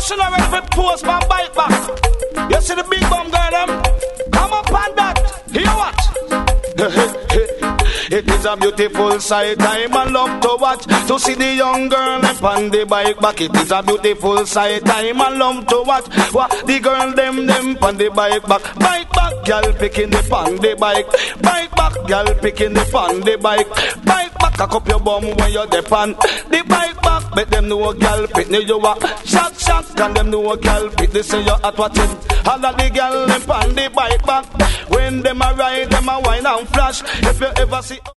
she not ready for post my bike back. You see the big bum girl them? Come up on that. Hear what? It is a beautiful sight, I'm a love to watch. To see the young girl up on the bike back. It is a beautiful sight, I'm a love to watch. What the girl them on the bike back. Bike back, girl picking the on the bike. Bike back, girl picking the on the bike. Bike back, cock up your bum when you're depend. The bike back, make them know a girl pick me you a shot, can them know a girl pick this and you at watching. All of the girl them on the bike back. When them a ride, them a wine and flash. If you ever see